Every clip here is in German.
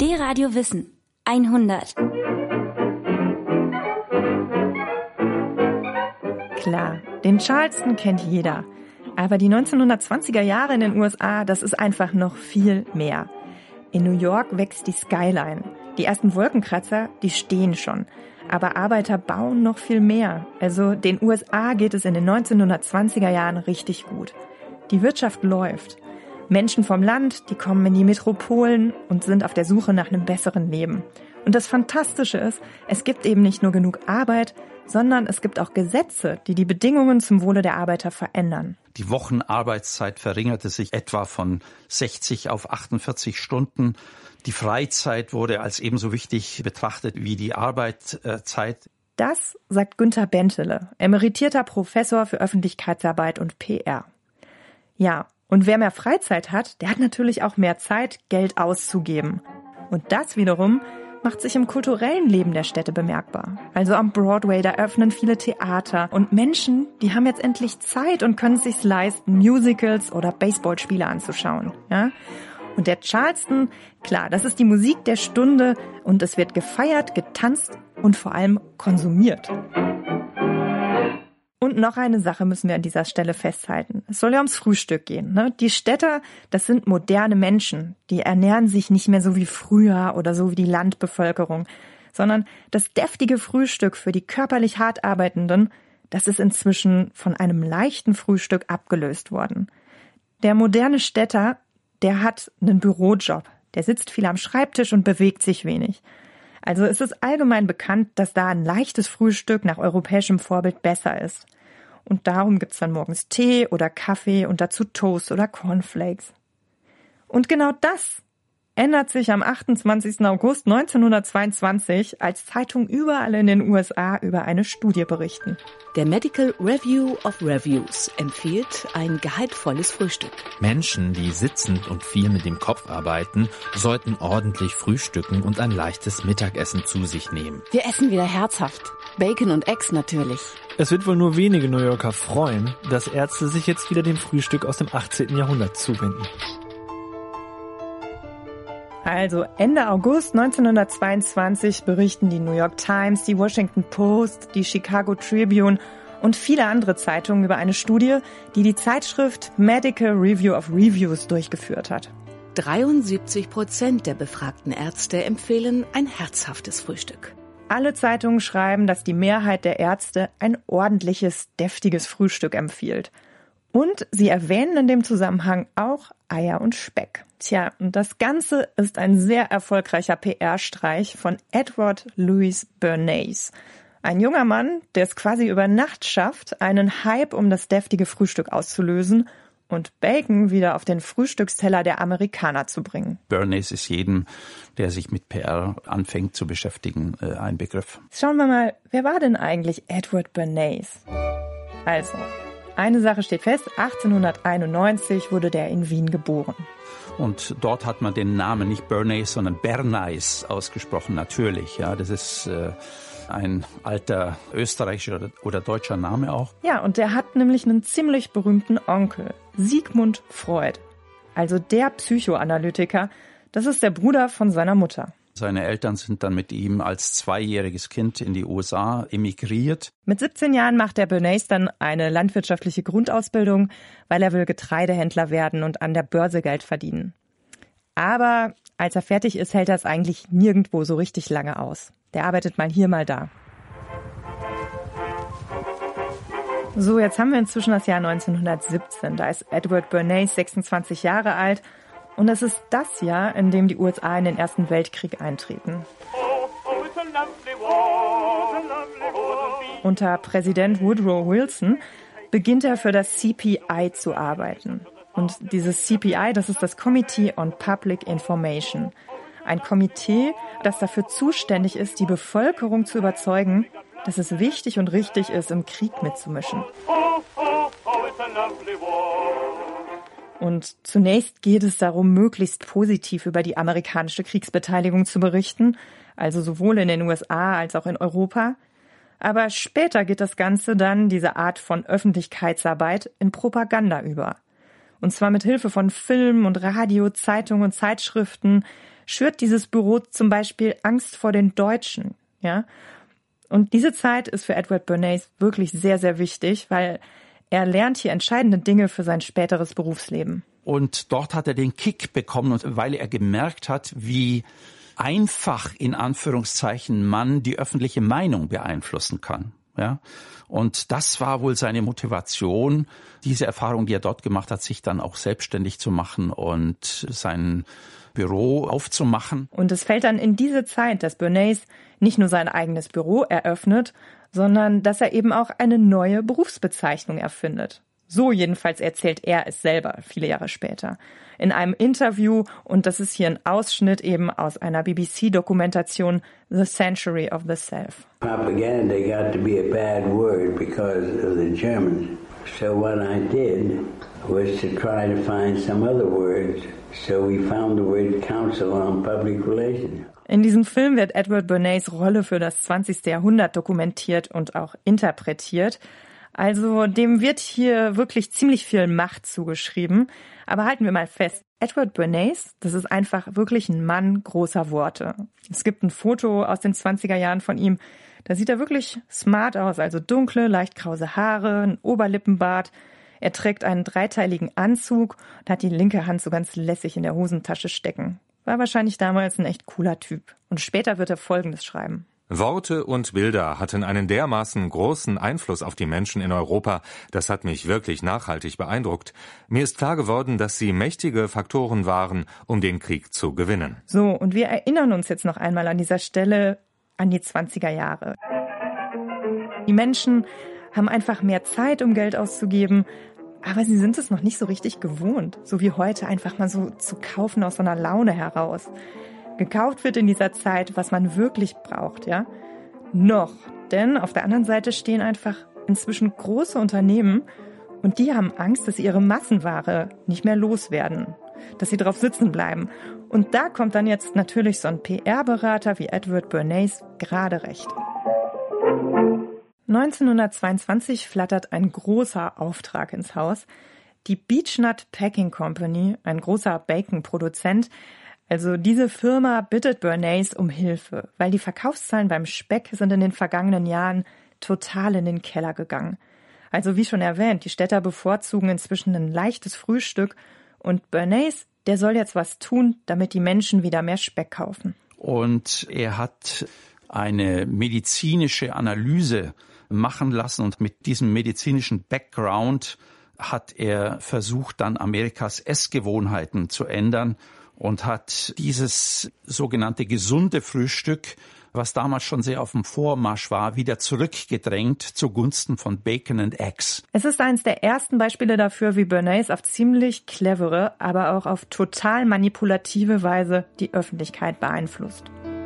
D-Radio Wissen 100. Klar, den Charleston kennt jeder. Aber die 1920er Jahre in den USA, das ist einfach noch viel mehr. In New York wächst die Skyline. Die ersten Wolkenkratzer, die stehen schon. Aber Arbeiter bauen noch viel mehr. Also den USA geht es in den 1920er Jahren richtig gut. Die Wirtschaft läuft. Menschen vom Land, die kommen in die Metropolen und sind auf der Suche nach einem besseren Leben. Und das Fantastische ist, es gibt eben nicht nur genug Arbeit, sondern es gibt auch Gesetze, die die Bedingungen zum Wohle der Arbeiter verändern. Die Wochenarbeitszeit verringerte sich etwa von 60 auf 48 Stunden. Die Freizeit wurde als ebenso wichtig betrachtet wie die Arbeitszeit. Das sagt Günther Bentele, emeritierter Professor für Öffentlichkeitsarbeit und PR. Ja, und wer mehr Freizeit hat, der hat natürlich auch mehr Zeit, Geld auszugeben. Und das wiederum macht sich im kulturellen Leben der Städte bemerkbar. Also am Broadway, da öffnen viele Theater und Menschen, die haben jetzt endlich Zeit und können es sich leisten, Musicals oder Baseballspiele anzuschauen. Ja? Und der Charleston, klar, das ist die Musik der Stunde und es wird gefeiert, getanzt und vor allem konsumiert. Und noch eine Sache müssen wir an dieser Stelle festhalten. Es soll ja ums Frühstück gehen. Ne? Die Städter, das sind moderne Menschen. Die ernähren sich nicht mehr so wie früher oder so wie die Landbevölkerung, sondern das deftige Frühstück für die körperlich hart Arbeitenden, das ist inzwischen von einem leichten Frühstück abgelöst worden. Der moderne Städter, der hat einen Bürojob. Der sitzt viel am Schreibtisch und bewegt sich wenig. Also es ist allgemein bekannt, dass da ein leichtes Frühstück nach europäischem Vorbild besser ist. Und darum gibt's dann morgens Tee oder Kaffee und dazu Toast oder Cornflakes. Und genau das ändert sich am 28. August 1922, als Zeitungen überall in den USA über eine Studie berichten. Der Medical Review of Reviews empfiehlt ein gehaltvolles Frühstück. Menschen, die sitzend und viel mit dem Kopf arbeiten, sollten ordentlich frühstücken und ein leichtes Mittagessen zu sich nehmen. Wir essen wieder herzhaft. Bacon und Eggs natürlich. Es wird wohl nur wenige New Yorker freuen, dass Ärzte sich jetzt wieder dem Frühstück aus dem 18. Jahrhundert zuwenden. Also Ende August 1922 berichten die New York Times, die Washington Post, die Chicago Tribune und viele andere Zeitungen über eine Studie, die die Zeitschrift Medical Review of Reviews durchgeführt hat. 73% der befragten Ärzte empfehlen ein herzhaftes Frühstück. Alle Zeitungen schreiben, dass die Mehrheit der Ärzte ein ordentliches, deftiges Frühstück empfiehlt. Und sie erwähnen in dem Zusammenhang auch Eier und Speck. Tja, und das Ganze ist ein sehr erfolgreicher PR-Streich von Edward Louis Bernays. Ein junger Mann, der es quasi über Nacht schafft, einen Hype um das deftige Frühstück auszulösen und Bacon wieder auf den Frühstücksteller der Amerikaner zu bringen. Bernays ist jedem, der sich mit PR anfängt zu beschäftigen, ein Begriff. Schauen wir mal, wer war denn eigentlich Edward Bernays? Also, eine Sache steht fest, 1891 wurde der in Wien geboren. Und dort hat man den Namen nicht Bernays, sondern Bernays ausgesprochen, natürlich. Ja, das ist ein alter österreichischer oder deutscher Name auch. Ja, und der hat nämlich einen ziemlich berühmten Onkel, Sigmund Freud. Also der Psychoanalytiker, das ist der Bruder von seiner Mutter. Seine Eltern sind dann mit ihm als 2-jähriges Kind in die USA emigriert. Mit 17 Jahren macht der Bernays dann eine landwirtschaftliche Grundausbildung, weil er will Getreidehändler werden und an der Börse Geld verdienen. Aber als er fertig ist, hält er es eigentlich nirgendwo so richtig lange aus. Der arbeitet mal hier, mal da. So, jetzt haben wir inzwischen das Jahr 1917. Da ist Edward Bernays 26 Jahre alt. Und es ist das Jahr, in dem die USA in den Ersten Weltkrieg eintreten. Unter Präsident Woodrow Wilson beginnt er für das CPI zu arbeiten. Und dieses CPI, das ist das Committee on Public Information. Ein Komitee, das dafür zuständig ist, die Bevölkerung zu überzeugen, dass es wichtig und richtig ist, im Krieg mitzumischen. Und zunächst geht es darum, möglichst positiv über die amerikanische Kriegsbeteiligung zu berichten, also sowohl in den USA als auch in Europa. Aber später geht das Ganze dann, diese Art von Öffentlichkeitsarbeit, in Propaganda über. Und zwar mit Hilfe von Film und Radio, Zeitungen und Zeitschriften schürt dieses Büro zum Beispiel Angst vor den Deutschen, ja. Und diese Zeit ist für Edward Bernays wirklich sehr, sehr wichtig, weil er lernt hier entscheidende Dinge für sein späteres Berufsleben. Und dort hat er den Kick bekommen, weil er gemerkt hat, wie einfach in Anführungszeichen man die öffentliche Meinung beeinflussen kann. Ja? Und das war wohl seine Motivation, diese Erfahrung, die er dort gemacht hat, sich dann auch selbstständig zu machen und sein Büro aufzumachen. Und es fällt dann in diese Zeit, dass Bernays nicht nur sein eigenes Büro eröffnet, sondern dass er eben auch eine neue Berufsbezeichnung erfindet. So jedenfalls erzählt er es selber viele Jahre später. In einem Interview, und das ist hier ein Ausschnitt eben aus einer BBC-Dokumentation, The Century of the Self. Propaganda got to be a bad word because of the Germans. So what I did was to try to find some other words. So we found the word Council on Public Relations. In diesem Film wird Edward Bernays Rolle für das 20. Jahrhundert dokumentiert und auch interpretiert. Also dem wird hier wirklich ziemlich viel Macht zugeschrieben. Aber halten wir mal fest, Edward Bernays, das ist einfach wirklich ein Mann großer Worte. Es gibt ein Foto aus den 20er Jahren von ihm, da sieht er wirklich smart aus, also dunkle, leicht krause Haare, ein Oberlippenbart. Er trägt einen dreiteiligen Anzug und hat die linke Hand so ganz lässig in der Hosentasche stecken. War wahrscheinlich damals ein echt cooler Typ. Und später wird er Folgendes schreiben. Worte und Bilder hatten einen dermaßen großen Einfluss auf die Menschen in Europa, das hat mich wirklich nachhaltig beeindruckt. Mir ist klar geworden, dass sie mächtige Faktoren waren, um den Krieg zu gewinnen. So, und wir erinnern uns jetzt noch einmal an dieser Stelle an die 20er Jahre. Die Menschen haben einfach mehr Zeit, um Geld auszugeben, aber sie sind es noch nicht so richtig gewohnt, so wie heute einfach mal so zu kaufen aus so einer Laune heraus. Gekauft wird in dieser Zeit, was man wirklich braucht, ja? Noch. Denn auf der anderen Seite stehen einfach inzwischen große Unternehmen und die haben Angst, dass sie ihre Massenware nicht mehr loswerden, dass sie drauf sitzen bleiben. Und da kommt dann jetzt natürlich so ein PR-Berater wie Edward Bernays gerade recht. 1922 flattert ein großer Auftrag ins Haus. Die Beechnut Packing Company, ein großer Bacon-Produzent, also diese Firma bittet Bernays um Hilfe, weil die Verkaufszahlen beim Speck sind in den vergangenen Jahren total in den Keller gegangen. Also wie schon erwähnt, die Städter bevorzugen inzwischen ein leichtes Frühstück und Bernays, der soll jetzt was tun, damit die Menschen wieder mehr Speck kaufen. Und er hat eine medizinische Analyse machen lassen und mit diesem medizinischen Background hat er versucht, dann Amerikas Essgewohnheiten zu ändern und hat dieses sogenannte gesunde Frühstück, was damals schon sehr auf dem Vormarsch war, wieder zurückgedrängt zugunsten von Bacon and Eggs. Es ist eines der ersten Beispiele dafür, wie Bernays auf ziemlich clevere, aber auch auf total manipulative Weise die Öffentlichkeit beeinflusst.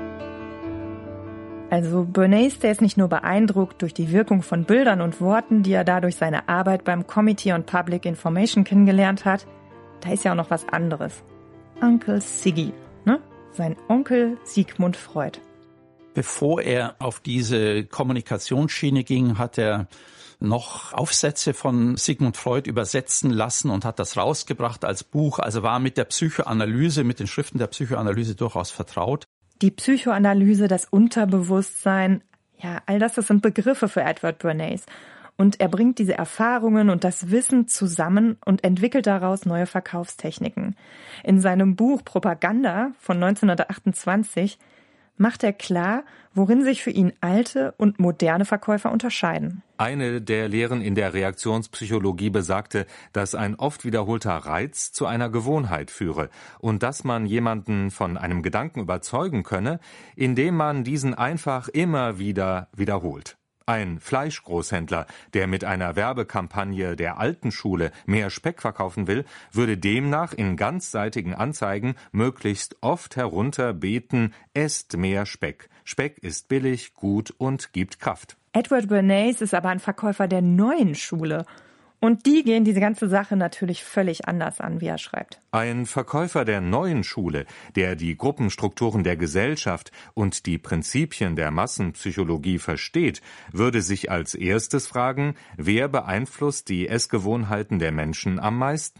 Also Bernays, der ist nicht nur beeindruckt durch die Wirkung von Bildern und Worten, die er dadurch seine Arbeit beim Committee on Public Information kennengelernt hat, da ist ja auch noch was anderes. Onkel Siggi, ne? Sein Onkel Sigmund Freud. Bevor er auf diese Kommunikationsschiene ging, hat er noch Aufsätze von Sigmund Freud übersetzen lassen und hat das rausgebracht als Buch, also war mit der Psychoanalyse, mit den Schriften der Psychoanalyse durchaus vertraut. Die Psychoanalyse, das Unterbewusstsein, ja, all das sind Begriffe für Edward Bernays. Und er bringt diese Erfahrungen und das Wissen zusammen und entwickelt daraus neue Verkaufstechniken. In seinem Buch Propaganda von 1928 macht er klar, worin sich für ihn alte und moderne Verkäufer unterscheiden. Eine der Lehren in der Reaktionspsychologie besagte, dass ein oft wiederholter Reiz zu einer Gewohnheit führe und dass man jemanden von einem Gedanken überzeugen könne, indem man diesen einfach immer wieder wiederholt. Ein Fleischgroßhändler, der mit einer Werbekampagne der alten Schule mehr Speck verkaufen will, würde demnach in ganzseitigen Anzeigen möglichst oft herunterbeten: Esst mehr Speck. Speck ist billig, gut und gibt Kraft. Edward Bernays ist aber ein Verkäufer der neuen Schule. Und die gehen diese ganze Sache natürlich völlig anders an, wie er schreibt. Ein Verkäufer der neuen Schule, der die Gruppenstrukturen der Gesellschaft und die Prinzipien der Massenpsychologie versteht, würde sich als erstes fragen, wer beeinflusst die Essgewohnheiten der Menschen am meisten?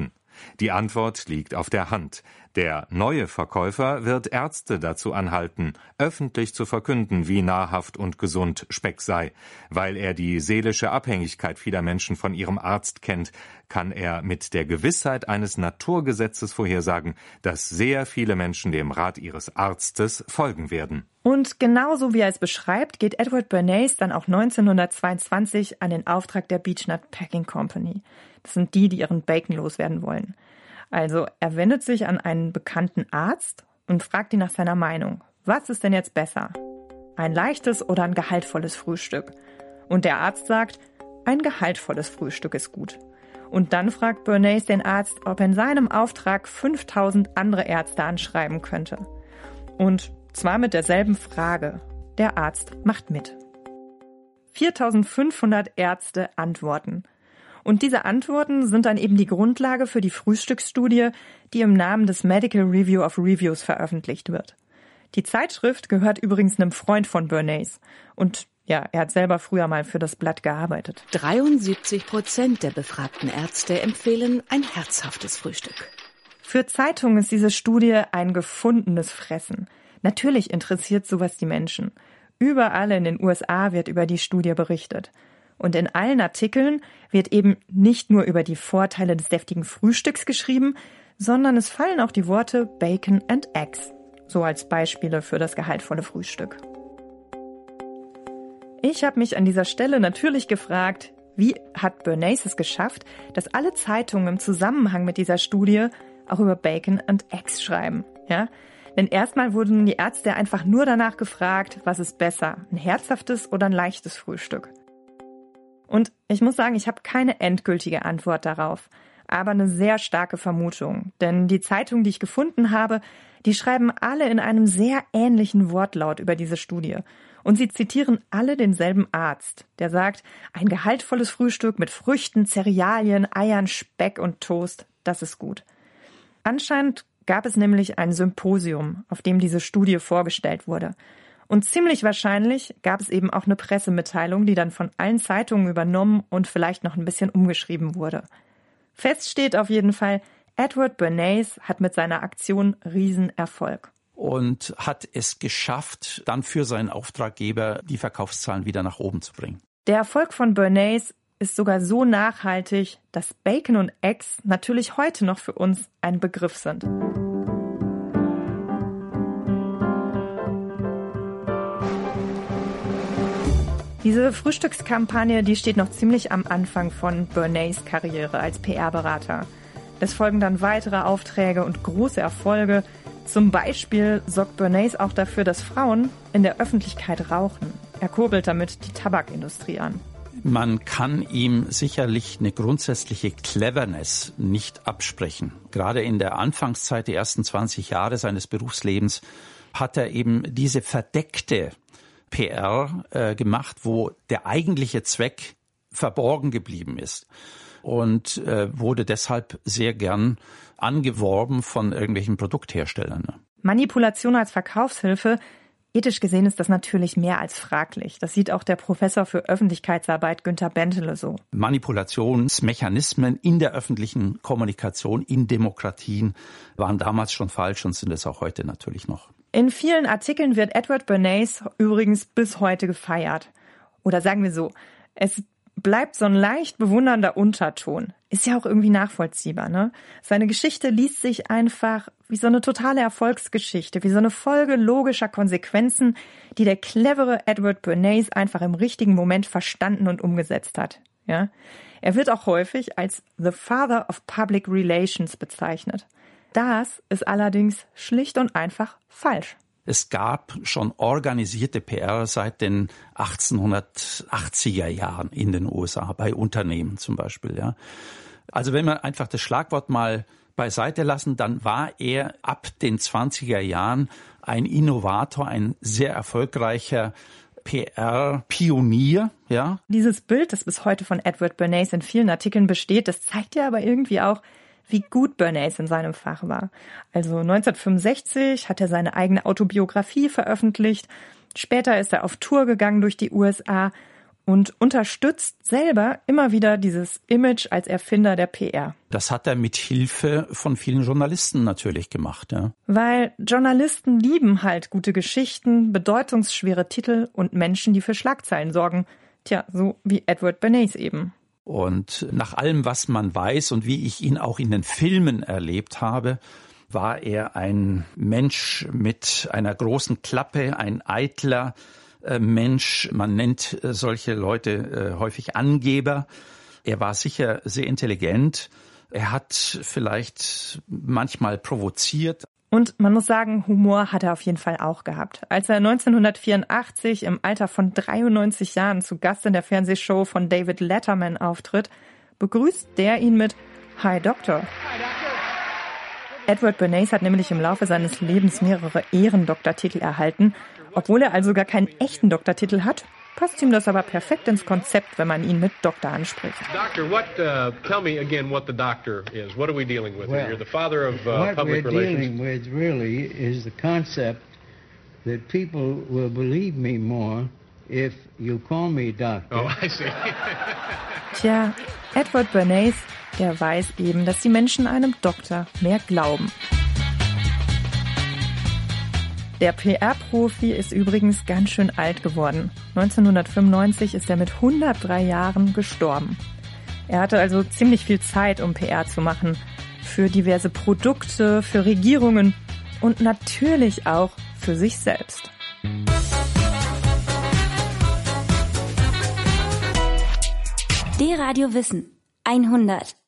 Die Antwort liegt auf der Hand. Der neue Verkäufer wird Ärzte dazu anhalten, öffentlich zu verkünden, wie nahrhaft und gesund Speck sei. Weil er die seelische Abhängigkeit vieler Menschen von ihrem Arzt kennt, kann er mit der Gewissheit eines Naturgesetzes vorhersagen, dass sehr viele Menschen dem Rat ihres Arztes folgen werden. Und genauso wie er es beschreibt, geht Edward Bernays dann auch 1922 an den Auftrag der Beechnut Packing Company. Das sind die ihren Bacon loswerden wollen. Also er wendet sich an einen bekannten Arzt und fragt ihn nach seiner Meinung. Was ist denn jetzt besser? Ein leichtes oder ein gehaltvolles Frühstück? Und der Arzt sagt, ein gehaltvolles Frühstück ist gut. Und dann fragt Bernays den Arzt, ob er in seinem Auftrag 5000 andere Ärzte anschreiben könnte. Und zwar mit derselben Frage. Der Arzt macht mit. 4500 Ärzte antworten. Und diese Antworten sind dann eben die Grundlage für die Frühstücksstudie, die im Namen des Medical Review of Reviews veröffentlicht wird. Die Zeitschrift gehört übrigens einem Freund von Bernays. Und ja, er hat selber früher mal für das Blatt gearbeitet. 73% der befragten Ärzte empfehlen ein herzhaftes Frühstück. Für Zeitungen ist diese Studie ein gefundenes Fressen. Natürlich interessiert sowas die Menschen. Überall in den USA wird über die Studie berichtet. Und in allen Artikeln wird eben nicht nur über die Vorteile des deftigen Frühstücks geschrieben, sondern es fallen auch die Worte Bacon and Eggs, so als Beispiele für das gehaltvolle Frühstück. Ich habe mich an dieser Stelle natürlich gefragt, wie hat Bernays es geschafft, dass alle Zeitungen im Zusammenhang mit dieser Studie auch über Bacon and Eggs schreiben, ja? Denn erstmal wurden die Ärzte einfach nur danach gefragt, was ist besser, ein herzhaftes oder ein leichtes Frühstück. Und ich muss sagen, ich habe keine endgültige Antwort darauf, aber eine sehr starke Vermutung. Denn die Zeitungen, die ich gefunden habe, die schreiben alle in einem sehr ähnlichen Wortlaut über diese Studie. Und sie zitieren alle denselben Arzt, der sagt, ein gehaltvolles Frühstück mit Früchten, Cerealien, Eiern, Speck und Toast, das ist gut. Anscheinend gab es nämlich ein Symposium, auf dem diese Studie vorgestellt wurde. Und ziemlich wahrscheinlich gab es eben auch eine Pressemitteilung, die dann von allen Zeitungen übernommen und vielleicht noch ein bisschen umgeschrieben wurde. Fest steht auf jeden Fall, Edward Bernays hat mit seiner Aktion Riesenerfolg. Und hat es geschafft, dann für seinen Auftraggeber die Verkaufszahlen wieder nach oben zu bringen. Der Erfolg von Bernays ist sogar so nachhaltig, dass Bacon und Eggs natürlich heute noch für uns ein Begriff sind. Diese Frühstückskampagne, die steht noch ziemlich am Anfang von Bernays Karriere als PR-Berater. Es folgen dann weitere Aufträge und große Erfolge. Zum Beispiel sorgt Bernays auch dafür, dass Frauen in der Öffentlichkeit rauchen. Er kurbelt damit die Tabakindustrie an. Man kann ihm sicherlich eine grundsätzliche Cleverness nicht absprechen. Gerade in der Anfangszeit, die ersten 20 Jahre seines Berufslebens, hat er eben diese verdeckte PR gemacht, wo der eigentliche Zweck verborgen geblieben ist und wurde deshalb sehr gern angeworben von irgendwelchen Produktherstellern. Manipulation als Verkaufshilfe, ethisch gesehen ist das natürlich mehr als fraglich. Das sieht auch der Professor für Öffentlichkeitsarbeit Günther Bentele so. Manipulationsmechanismen in der öffentlichen Kommunikation, in Demokratien waren damals schon falsch und sind es auch heute natürlich noch. In vielen Artikeln wird Edward Bernays übrigens bis heute gefeiert. Oder sagen wir so, es bleibt so ein leicht bewundernder Unterton. Ist ja auch irgendwie nachvollziehbar, ne? Seine Geschichte liest sich einfach wie so eine totale Erfolgsgeschichte, wie so eine Folge logischer Konsequenzen, die der clevere Edward Bernays einfach im richtigen Moment verstanden und umgesetzt hat, ja? Er wird auch häufig als The Father of Public Relations bezeichnet. Das ist allerdings schlicht und einfach falsch. Es gab schon organisierte PR seit den 1880er Jahren in den USA, bei Unternehmen zum Beispiel. Ja. Also wenn wir einfach das Schlagwort mal beiseite lassen, dann war er ab den 20er Jahren ein Innovator, ein sehr erfolgreicher PR-Pionier. Ja. Dieses Bild, das bis heute von Edward Bernays in vielen Artikeln besteht, das zeigt ja aber irgendwie auch, wie gut Bernays in seinem Fach war. Also 1965 hat er seine eigene Autobiografie veröffentlicht. Später ist er auf Tour gegangen durch die USA. und unterstützt selber immer wieder dieses Image als Erfinder der PR. Das hat er mit Hilfe von vielen Journalisten natürlich gemacht, ja. Weil Journalisten lieben halt gute Geschichten, bedeutungsschwere Titel und Menschen, die für Schlagzeilen sorgen. Tja, so wie Edward Bernays eben. Und nach allem, was man weiß und wie ich ihn auch in den Filmen erlebt habe, war er ein Mensch mit einer großen Klappe, ein eitler Mensch. Man nennt solche Leute häufig Angeber. Er war sicher sehr intelligent. Er hat vielleicht manchmal provoziert. Und man muss sagen, Humor hat er auf jeden Fall auch gehabt. Als er 1984 im Alter von 93 Jahren zu Gast in der Fernsehshow von David Letterman auftritt, begrüßt der ihn mit "Hi, Doctor". Hi, Doctor. Edward Bernays hat nämlich im Laufe seines Lebens mehrere Ehrendoktortitel erhalten. Obwohl er also gar keinen echten Doktortitel hat, passt ihm das aber perfekt ins Konzept, wenn man ihn mit Doktor anspricht. Doctor, tell me again what the doctor is. What are we dealing with here? You're the father of public relations. What we're dealing with really is the concept that people will believe me more if you call me doctor. Oh, I see. Tja, Edward Bernays, der weiß eben, dass die Menschen einem Doktor mehr glauben. Der PR-Profi ist übrigens ganz schön alt geworden. 1995 ist er mit 103 Jahren gestorben. Er hatte also ziemlich viel Zeit, um PR zu machen. Für diverse Produkte, für Regierungen und natürlich auch für sich selbst. D-Radio Wissen 100.